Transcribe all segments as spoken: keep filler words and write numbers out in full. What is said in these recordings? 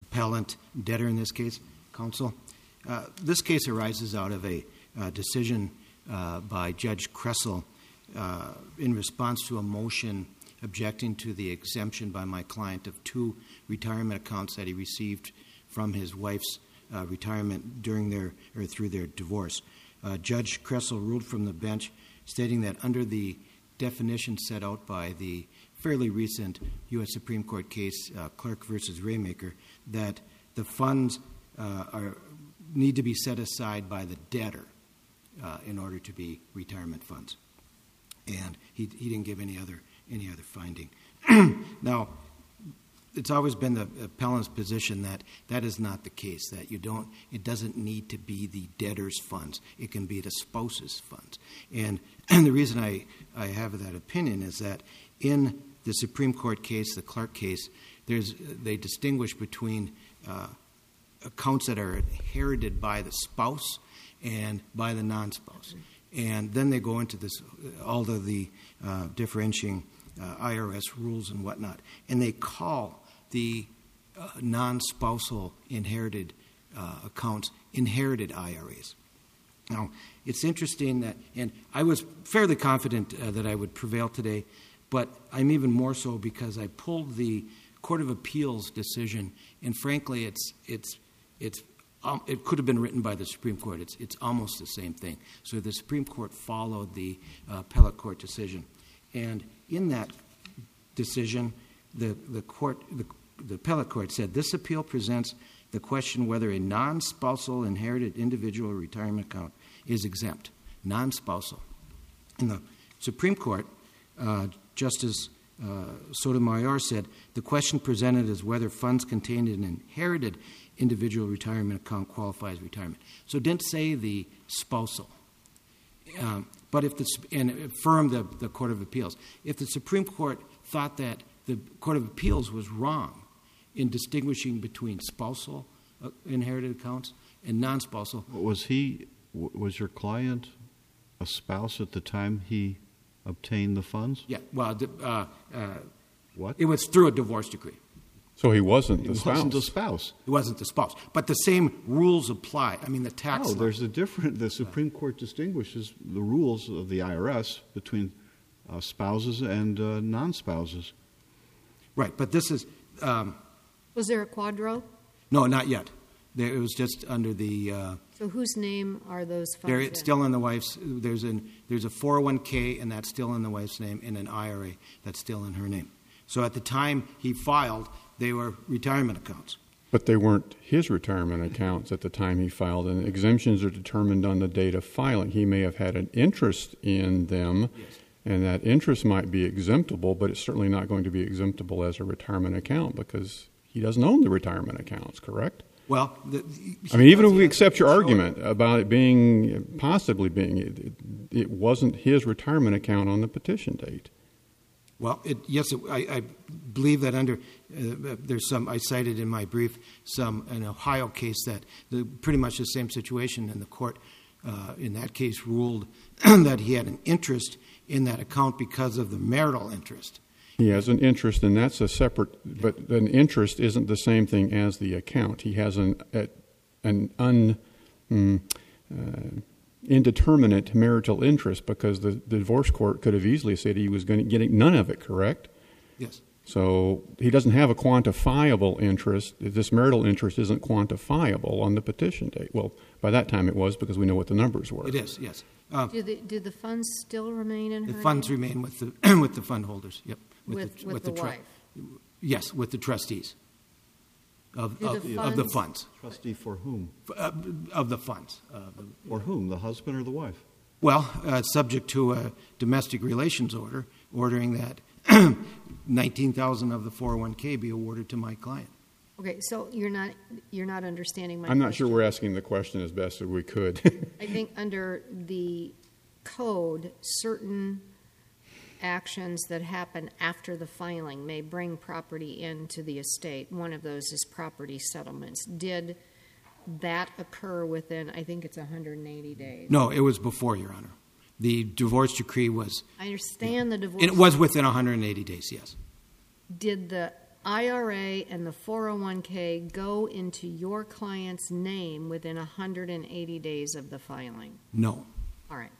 appellant debtor in this case, counsel. Uh, this case arises out of a uh, decision uh, by Judge Kressel uh, in response to a motion objecting to the exemption by my client of two retirement accounts that he received from his wife's uh, retirement during their or through their divorce. Uh, Judge Kressel ruled from the bench stating that under the definition set out by the fairly recent U S Supreme Court case, uh, Clark versus Raymaker, that the funds uh, are need to be set aside by the debtor uh, in order to be retirement funds. And he, he didn't give any other any other finding. Now, it's always been the appellant's position that that is not the case, that you don't, it doesn't need to be the debtor's funds. It can be the spouse's funds. And, and the reason I, I have that opinion is that in the Supreme Court case, the Clark case, there's they distinguish between uh, accounts that are inherited by the spouse and by the non-spouse. And then they go into this, all of the uh, differentiating uh, I R S rules and whatnot, and they call the uh, non-spousal inherited uh, accounts inherited I R As. Now, it's interesting that, and I was fairly confident uh, that I would prevail today, but I'm even more so because I pulled the Court of Appeals decision, and frankly, it's it's it's um, it could have been written by the Supreme Court. It's it's almost the same thing. So the Supreme Court followed the uh, appellate court decision, and in that decision, the the court the, the appellate court said this appeal presents the question whether a non-spousal inherited individual retirement account is exempt, non-spousal. In the Supreme Court, uh, Justice uh, Sotomayor said the question presented is whether funds contained in an inherited individual retirement account qualify as retirement. So it didn't say the spousal. Um, but if the, and it affirmed the, the Court of Appeals. If the Supreme Court thought that the Court of Appeals was wrong in distinguishing between spousal uh, inherited accounts and non-spousal. Was he, was your client a spouse at the time he obtained the funds? Yeah, well, uh, uh, what? It was through a divorce decree. So he wasn't the he spouse. wasn't the spouse. He wasn't the spouse. But the same rules apply. I mean, the tax Oh, law. there's a different, the Supreme Court distinguishes the rules of the I R S between uh, spouses and uh, non-spouses. Right, but this is... Um, Was there a quadro? No, not yet. There, it was just under the... Uh, so whose name are those funds They're in? still in the wife's. There's an there's a four oh one k and that's still in the wife's name, and an I R A that's still in her name. So at the time he filed, they were retirement accounts. But they weren't his retirement accounts at the time he filed, and exemptions are determined on the date of filing. He may have had an interest in them, Yes. and that interest might be exemptable, but it's certainly not going to be exemptable as a retirement account because he doesn't own the retirement accounts, correct? Well, the, I mean, even if we accept your argument about it being, possibly being, it, it wasn't his retirement account on the petition date. Well, it, yes, it, I, I believe that under, uh, there's some, I cited in my brief, some, an Ohio case that, the, pretty much the same situation, and the court uh, in that case ruled that he had an interest in that account because of the marital interest. He has an interest, and that's a separate, but an interest isn't the same thing as the account. He has an an un, mm, uh, indeterminate marital interest because the, the divorce court could have easily said he was going to get none of it, correct? Yes. So he doesn't have a quantifiable interest. This marital interest isn't quantifiable on the petition date. Well, by that time it was because we know what the numbers were. It is, yes. Uh, Do the, do the funds still remain in the her funds name? remain with the with the fund holders. Yep. With, the, with the, the tru- wife? Yes, with the trustees of Do of, the of the funds- funds. Trustee for whom? Uh, of the funds. Uh, For whom? The husband or the wife? well, uh, subject to a domestic relations order ordering that nineteen thousand of the four oh one k be awarded to my client. Okay, so you're not you're not understanding my I'm not question. sure we're asking the question as best as we could. I think under the code, certain actions that happen after the filing may bring property into the estate. One of those is property settlements. Did that occur within, I think it's one hundred eighty days? No, it was before, Your Honor. The divorce decree was... I understand the divorce. It was within one hundred eighty days, yes. Did the I R A and the four oh one K go into your client's name within one hundred eighty days of the filing? No. All right.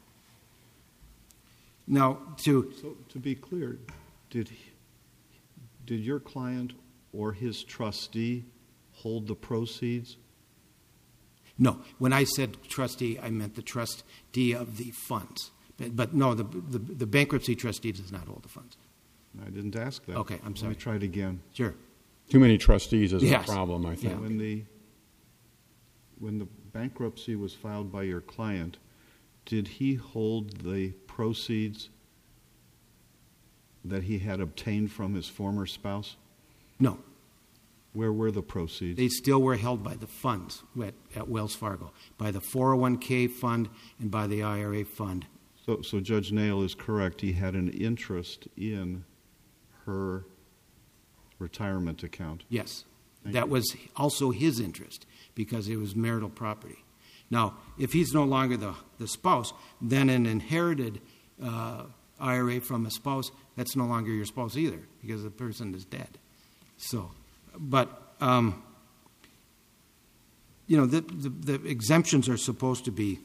Now, to So, to be clear, did he, did your client or his trustee hold the proceeds? no, when I said trustee, I meant the trustee of the funds. But, but no, the, the the bankruptcy trustee does not hold the funds. I didn't ask that. Okay, I'm sorry. Let me try it again. Sure. Too many trustees is Yes. a problem, I think. Yeah. When the when the bankruptcy was filed by your client, did he hold the proceeds that he had obtained from his former spouse? No. Where were the proceeds? They still were held by the funds at, at Wells Fargo, by the four oh one K fund and by the I R A fund. So, so Judge Nail is correct. He had an interest in her retirement account. Yes. Thank That you. was also his interest because it was marital property. Now, if he's no longer the, the spouse, then an inherited uh, I R A from a spouse, that's no longer your spouse either because the person is dead. So, but, um, you know, the, the, the exemptions are supposed to be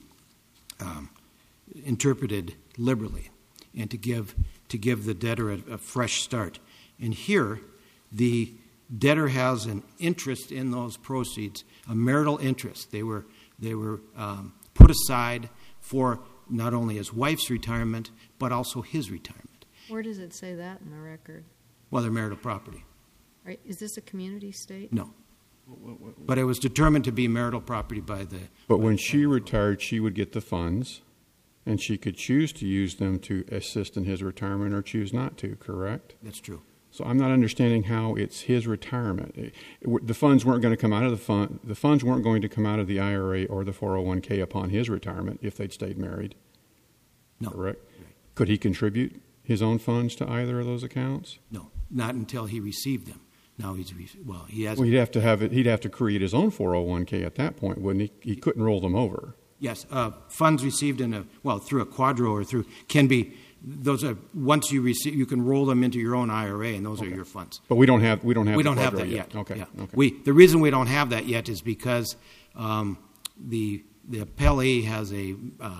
um, interpreted liberally and to give to give the debtor a, a fresh start. And here, the debtor has an interest in those proceeds, a marital interest. They were they were um, put aside for not only his wife's retirement but also his retirement. Where does it say that in the record? Well, they're marital property. Right. Is this a community state? No. But it was determined to be marital property by the... But when she retired, she would get the funds, and she could choose to use them to assist in his retirement or choose not to, correct? That's true. So I'm not understanding how it's his retirement. It- it- the funds weren't going to come out of the fund. The funds weren't going to come out of the I R A or the four oh one K upon his retirement if they'd stayed married, No. correct? Right. Could he contribute his own funds to either of those accounts? No. Not until he received them. Now he's... Re- well, he has... Well, he'd have to have it. He'd have to create his own four oh one K at that point, wouldn't he? He couldn't roll them over. Yes, uh, funds received in a well through a quadro or through can be those are once you receive you can roll them into your own I R A and those Okay. are your funds. But we don't have we don't have We the don't have quadro that yet. Okay. Yeah. Okay. We the reason we don't have that yet is because um, the the appellee has a uh,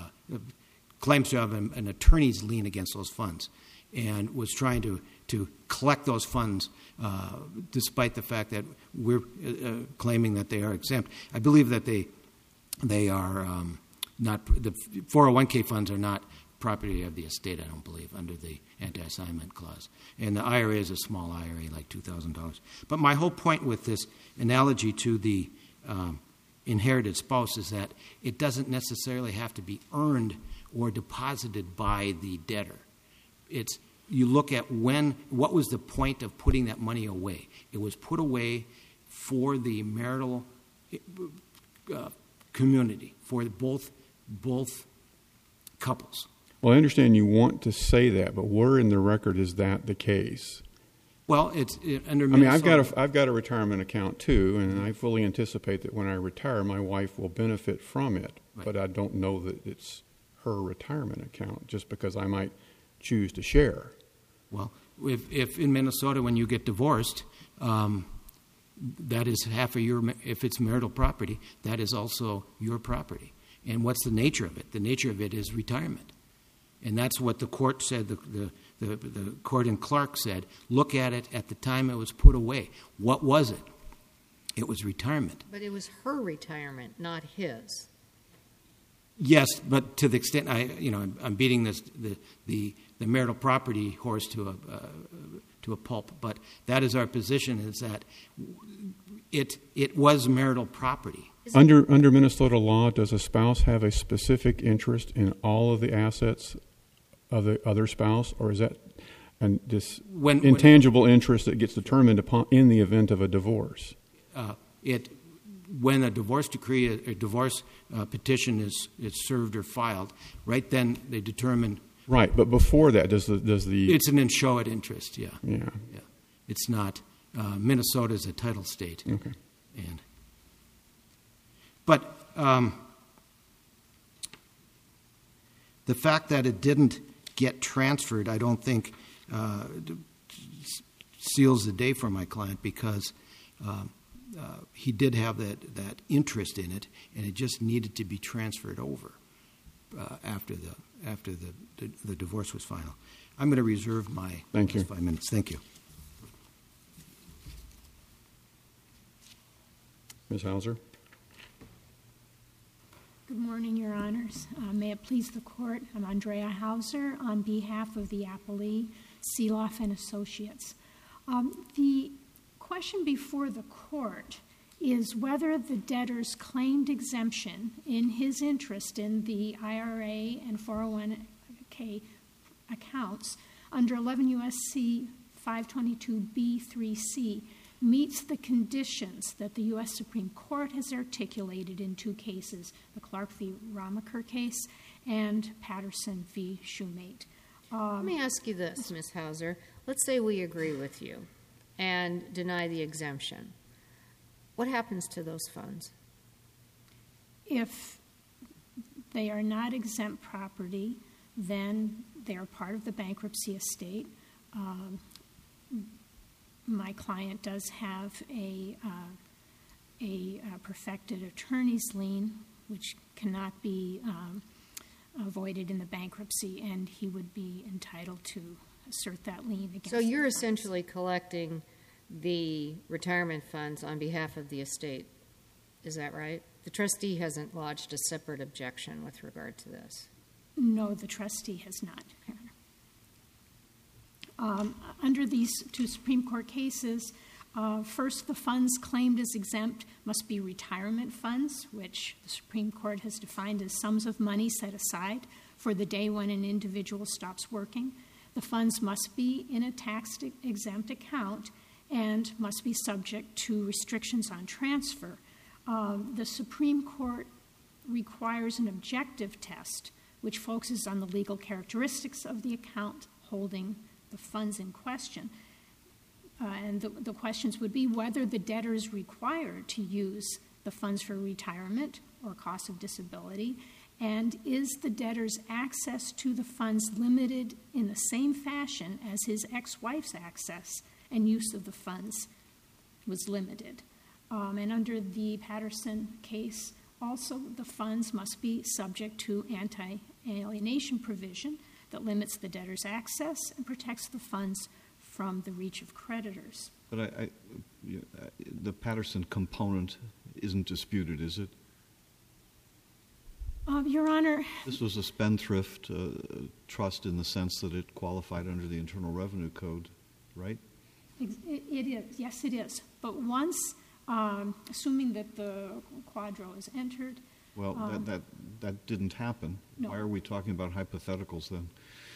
claims to have an, an attorney's lien against those funds and was trying to to collect those funds uh, despite the fact that we're uh, claiming that they are exempt. I believe that they they are um, not the four oh one K funds are not property of the estate. I don't believe under the anti-assignment clause, and the I R A is a small I R A, like two thousand dollars. But my whole point with this analogy to the um, inherited spouse is that it doesn't necessarily have to be earned or deposited by the debtor. It's you look at when what was the point of putting that money away? It was put away for the marital uh, community, for both both couples. Well, I understand you want to say that, but where in the record is that the case? Well, it's it, under. I mean, I've got Minnesota- a I've got a retirement account too, and I fully anticipate that when I retire, my wife will benefit from it. Right. But I don't know that it's her retirement account, just because I might choose to share. Well, if, if in Minnesota when you get divorced, um, that is half of your. If it's marital property, that is also your property. And what's the nature of it? The nature of it is retirement, and that's what the court said. The the the, the court in Clark said. Look at it at the time it was put away. What was it? It was retirement. But it was her retirement, not his. Yes, but to the extent I, you know, I'm, I'm beating this the, the the marital property horse to a uh, to a pulp. But that is our position: is that it it was marital property. Under under Minnesota law, does a spouse have a specific interest in all of the assets of the other spouse, or is that and this When- when- intangible interest that gets determined upon in the event of a divorce? Uh, it when a divorce decree, a, a divorce uh, petition is is served or filed, right then they determine. Right, but before that, does the does the It's an inchoate interest. Yeah, yeah yeah. It's not. Uh, Minnesota is a title state. okay. And but um, the fact that it didn't get transferred, I don't think uh, seals the day for my client because um, uh, he did have that, that interest in it, and it just needed to be transferred over uh, after the after the, the the divorce was final. I'm going to reserve my Thank you. five minutes. Thank you. Miz Hauser. Good morning, Your Honors. Uh, may it please the Court, I'm Andrea Hauser on behalf of the appellee, Seeloff and Associates. Um, the question before the Court is whether the debtor's claimed exemption in his interest in the I R A and four oh one K accounts under eleven U S C five twenty-two B three C meets the conditions that the U S Supreme Court has articulated in two cases, the Clark v. Ramaker case and Patterson v. Shoemate. Um, Let me ask you this, Miz Hauser. Let's say we agree with you and deny the exemption. What happens to those funds? If they are not exempt property, then they are part of the bankruptcy estate. Um, my client does have a, uh, a, a perfected attorney's lien, which cannot be um, avoided in the bankruptcy, and he would be entitled to assert that lien against So you're the funds. essentially collecting the retirement funds on behalf of the estate. Is that right? The trustee hasn't lodged a separate objection with regard to this. No, the trustee has not. Um, under these two Supreme Court cases, uh, first, the funds claimed as exempt must be retirement funds, which the Supreme Court has defined as sums of money set aside for the day when an individual stops working. The funds must be in a tax-exempt account and must be subject to restrictions on transfer. Um, the Supreme Court requires an objective test which focuses on the legal characteristics of the account holding the funds in question. Uh, and the, the questions would be whether the debtor is required to use the funds for retirement or cost of disability, and is the debtor's access to the funds limited in the same fashion as his ex-wife's access and use of the funds was limited. Um, and under the Patterson case, also the funds must be subject to anti-alienation provision that limits the debtor's access and protects the funds from the reach of creditors. But I, I, the Patterson component isn't disputed, is it? Uh, Your Honor. This was a spendthrift uh, trust in the sense that it qualified under the Internal Revenue Code, right? It, it is, yes, it is. But once, um, assuming that the quadro is entered. Well, um, that, that that didn't happen. No. Why are we talking about hypotheticals then?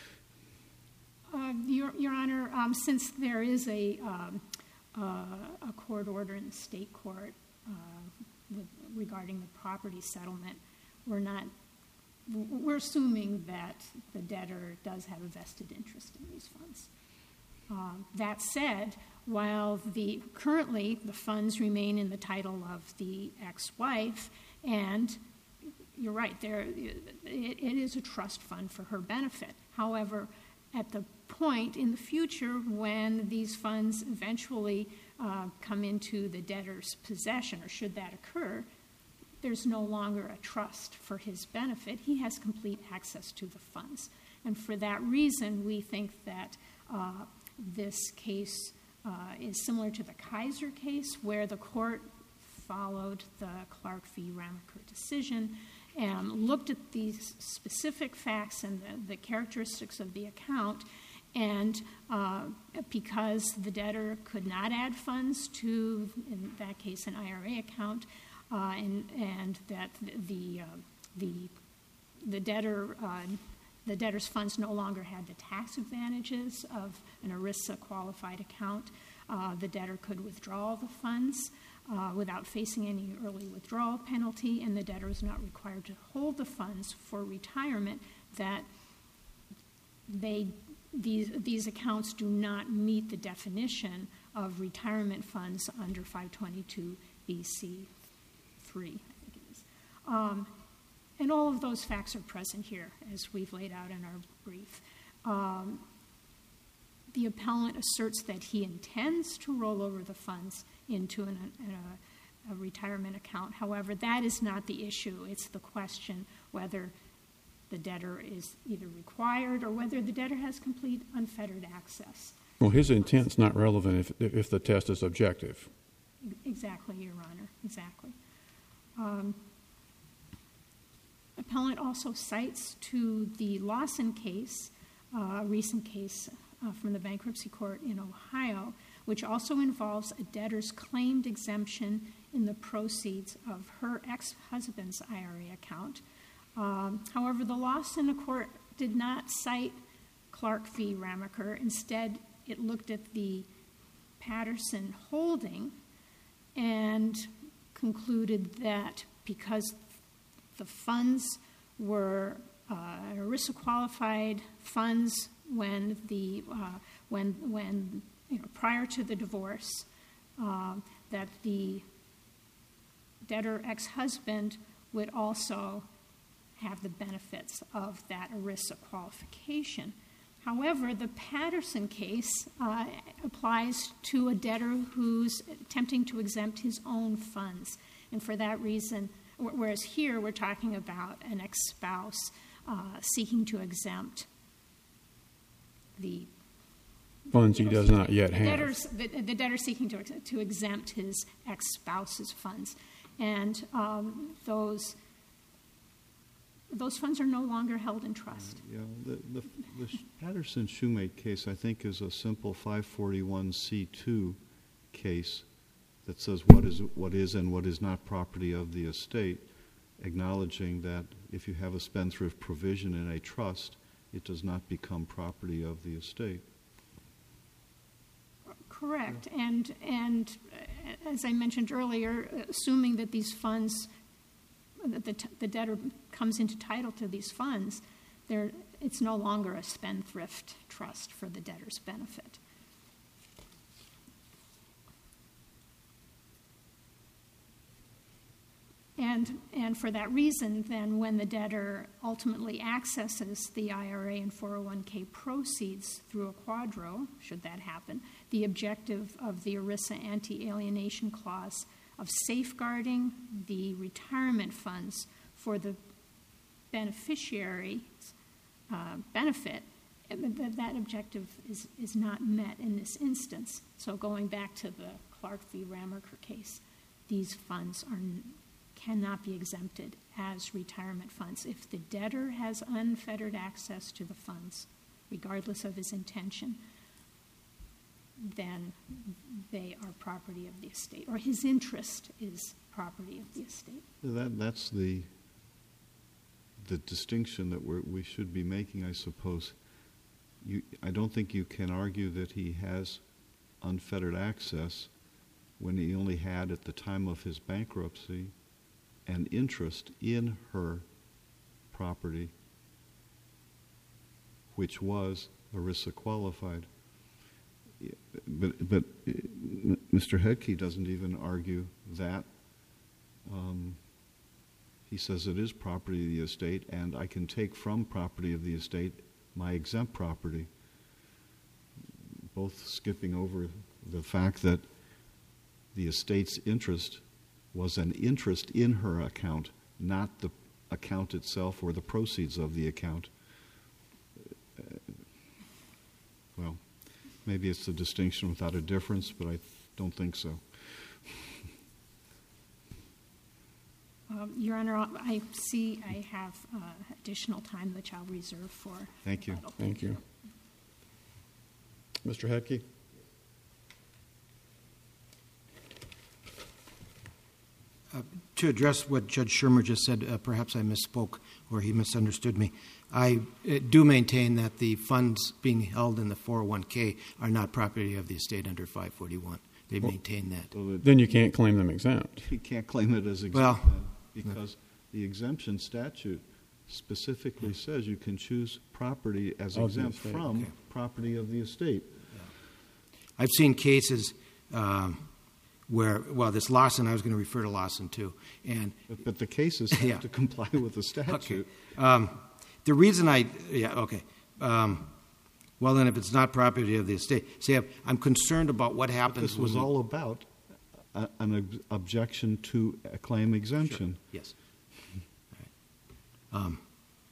Uh, Your, Your Honor, um, since there is a, um, uh, a court order in the state court uh, with, regarding the property settlement, we're not, we're assuming that the debtor does have a vested interest in these funds. Um, that said, while the currently the funds remain in the title of the ex-wife, and you're right, there it, it is a trust fund for her benefit. However, at the point in the future when these funds eventually uh, come into the debtor's possession, or should that occur, there's no longer a trust for his benefit. He has complete access to the funds. And for that reason, we think that uh, this case uh, is similar to the Kaiser case, where the court followed the Clark v. Ramaker decision and looked at these specific facts and the, the characteristics of the account, and uh, because the debtor could not add funds to, in that case, an I R A account, uh, and, and that the, uh, the, the debtor uh, the debtor's funds no longer had the tax advantages of an ERISA qualified account, uh, the debtor could withdraw the funds uh, without facing any early withdrawal penalty, and the debtor is not required to hold the funds for retirement, that they these these accounts do not meet the definition of retirement funds under five twenty-two B C three, I think it is. Um, and all of those facts are present here, as we've laid out in our brief. Um, the appellant asserts that he intends to roll over the funds into an, a, a retirement account. However, that is not the issue. It's the question whether the debtor is either required or whether the debtor has complete unfettered access. Well, his intent's not relevant if if the test is objective. Exactly, Your Honor, exactly. Um, appellant also cites to the Lawson case, uh, a recent case uh, from the bankruptcy court in Ohio, which also involves a debtor's claimed exemption in the proceeds of her ex-husband's I R A account. Um, however, the Lawson court did not cite Clark v. Ramaker. Instead, it looked at the Patterson holding and concluded that because the funds were uh, ERISA qualified funds when the uh, when when you know, prior to the divorce, uh, that the debtor ex-husband would also have the benefits of that ERISA qualification. However, the Patterson case uh, applies to a debtor who's attempting to exempt his own funds. And for that reason, whereas here we're talking about an ex-spouse uh, seeking to exempt the Funds he does not yet the have. debtor's, the, the debtor seeking to, to exempt his ex-spouse's funds. And um, those Those funds are no longer held in trust. Yeah, the, the, the Patterson Shoemake case, I think, is a simple five forty-one C two case that says what is what is and what is not property of the estate, acknowledging that if you have a spendthrift provision in a trust, it does not become property of the estate. Correct. And and as I mentioned earlier, assuming that these funds, that the, the debtor comes into title to these funds, there it's no longer a spendthrift trust for the debtor's benefit. And and for that reason, then, when the debtor ultimately accesses the I R A and four oh one K proceeds through a quadro, should that happen, the objective of the ERISA anti-alienation clause of safeguarding the retirement funds for the beneficiary's uh, benefit, that objective is, is not met in this instance. So going back to the Clark v. Ramaker case, these funds are cannot be exempted as retirement funds. If the debtor has unfettered access to the funds, regardless of his intention, then they are property of the estate, or his interest is property of the estate. That, that's the the distinction that we're, we should be making, I suppose. You, I don't think you can argue that he has unfettered access when he only had, at the time of his bankruptcy, an interest in her property, which was ERISA qualified. But, but Mister Hedke doesn't even argue that. Um, he says it is property of the estate, and I can take from property of the estate my exempt property, both skipping over the fact that the estate's interest was an interest in her account, not the account itself or the proceeds of the account. Uh, well, maybe it's a distinction without a difference, but I don't think so. Um, Your Honor, I see I have uh, additional time which I'll reserve for. Thank you. rebuttal. Thank you. Mister Hedke? Uh, to address what Judge Shermer just said, uh, perhaps I misspoke or he misunderstood me. I uh, do maintain that the funds being held in the four oh one K are not property of the estate under five forty-one. They well, maintain that. So that. Then you can't claim them exempt. You can't claim it as exempt well, then, because the exemption statute specifically yeah. says you can choose property as of exempt from okay. property of the estate. Yeah. I've seen cases um, where, well, this Lawson, I was going to refer to Lawson too. And But, but the cases have yeah. to comply with the statute. Okay. Um, the reason I, yeah, okay. Um, Well, then if it's not property of the estate, say I'm concerned about what happens. This was when we, all about a, an ob- objection to a claim exemption. Sure. Yes. Um,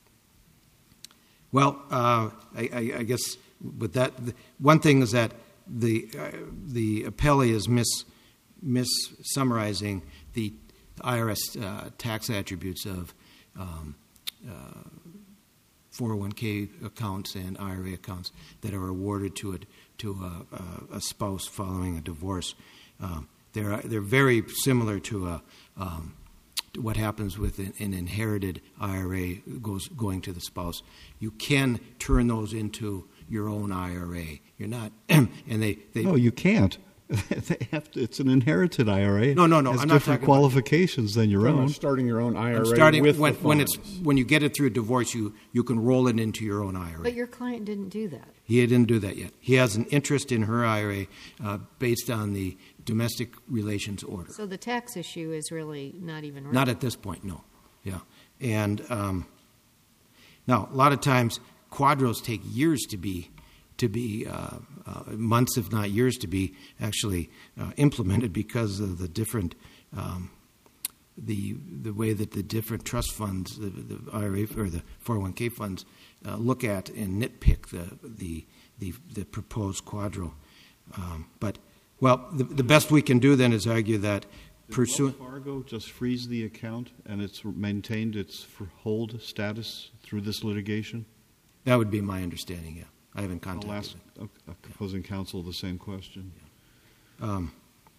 well, uh, I, I, I guess with that, the, one thing is that the uh, the appellee is mis mis summarizing the I R S uh, tax attributes of um, uh, four oh one K accounts and I R A accounts that are awarded to a to a, a spouse following a divorce. Um, they're they're very similar to a um, to what happens with an, an inherited I R A goes going to the spouse. You can turn those into your own I R A. You're not, and they, they no, you can't. They have to, it's an inherited I R A. No, no, no. It has I'm not different talking qualifications than your Talking own. about starting your own I R A I'm starting with when, the when it's funds. when you get it through a divorce, you you can roll it into your own I R A. But your client didn't do that. He didn't do that yet. He has an interest in her I R A uh, based on the domestic relations order. So the tax issue is really not even right. Not at this point, no. Yeah, and um, now a lot of times quadros take years to be to be uh, uh, months, if not years, to be actually uh, implemented because of the different um, the the way that the different trust funds, the, the I R A or the four oh one K funds, uh, look at and nitpick the the the, the proposed quadro. Um, but well, the, the best we can do then is argue that pursuant. Did Wells Fargo just freeze the account and it's maintained its hold status through this litigation? That would be my understanding. Yeah, I haven't contacted I'll ask it. opposing counsel the same question. Um,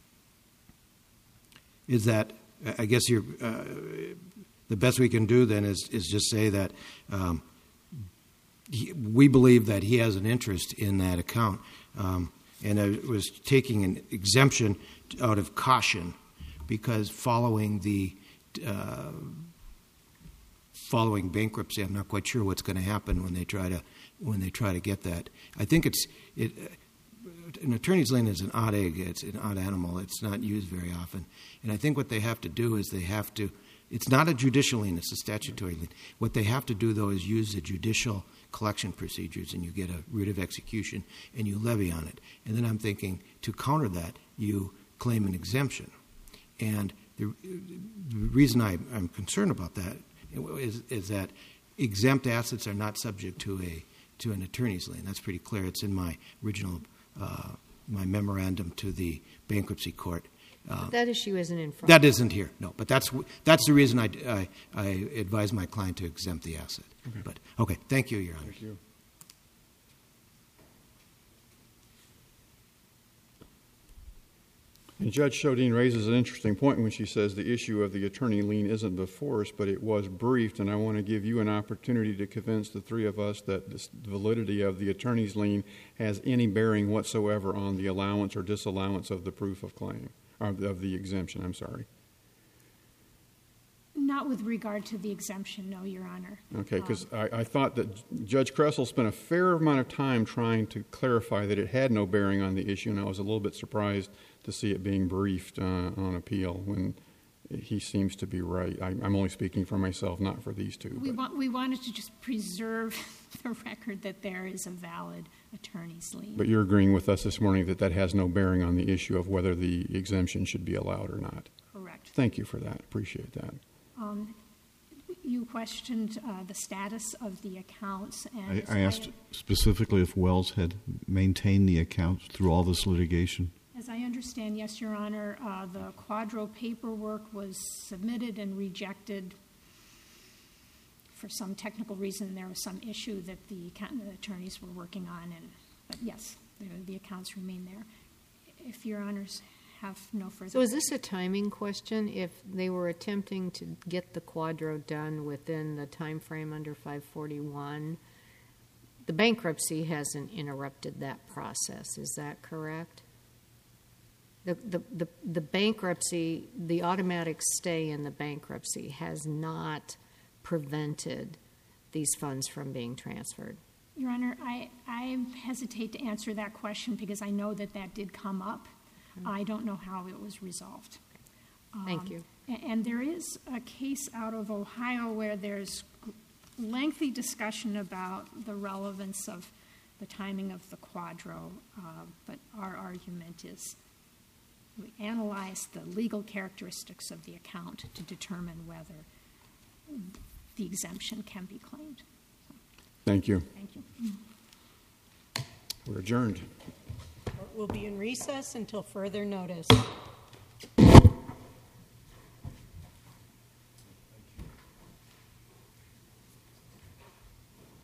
is that I guess you're uh, the best we can do then is is just say that um, he, we believe that he has an interest in that account, um, and I was taking an exemption out of caution because following the uh, following bankruptcy, I'm not quite sure what's going to happen when they try to when they try to get that. I think it's it. An attorney's lien is an odd egg. It's an odd animal. It's not used very often. And I think what they have to do is they have to, it's not a judicial lien, it's a statutory lien. What they have to do, though, is use the judicial collection procedures, and you get a writ of execution, and you levy on it. And then I'm thinking, to counter that, you claim an exemption. And the, the reason I, I'm concerned about that is, is that exempt assets are not subject to a to an attorney's lien. That's pretty clear. It's in my original Uh, my memorandum to the bankruptcy court. Uh, But that issue isn't in front. That isn't here, no. But that's that's the reason I, I, I advise my client to exempt the asset. Okay. But okay, thank you, Your Honor. Thank you. And Judge Shodin raises an interesting point when she says the issue of the attorney lien isn't before us, but it was briefed, and I want to give you an opportunity to convince the three of us that the validity of the attorney's lien has any bearing whatsoever on the allowance or disallowance of the proof of claim, or of the exemption, I'm sorry. Not with regard to the exemption, no, Your Honor. Okay, because Um, I, I thought that Judge Kressel spent a fair amount of time trying to clarify that it had no bearing on the issue, and I was a little bit surprised to see it being briefed uh, on appeal when he seems to be right. I, I'm only speaking for myself, not for these two. We, but- want, we wanted to just preserve the record that there is a valid attorney's lien. But you're agreeing with us this morning that that has no bearing on the issue of whether the exemption should be allowed or not. Correct. Thank you for that. Appreciate that. Um, you questioned uh, the status of the accounts. And I, as I asked specifically if Wells had maintained the account through all this litigation. As I understand, yes, Your Honor, uh, the Quadro paperwork was submitted and rejected for some technical reason. There was some issue that the accountant attorneys were working on, and but yes, the, the accounts remain there. If Your Honors have no further. So is this a timing question? If they were attempting to get the quadro done within the time frame under five forty-one, the bankruptcy hasn't interrupted that process. Is that correct? The, the, the, the bankruptcy, the automatic stay in the bankruptcy has not prevented these funds from being transferred. Your Honor, I, I hesitate to answer that question because I know that that did come up. I don't know how it was resolved. Thank Um, you. a- And there is a case out of Ohio where there's lengthy discussion about the relevance of the timing of the quadro, uh, but our argument is we analyze the legal characteristics of the account to determine whether the exemption can be claimed. Thank you. Thank you. We're adjourned. Court will be in recess until further notice.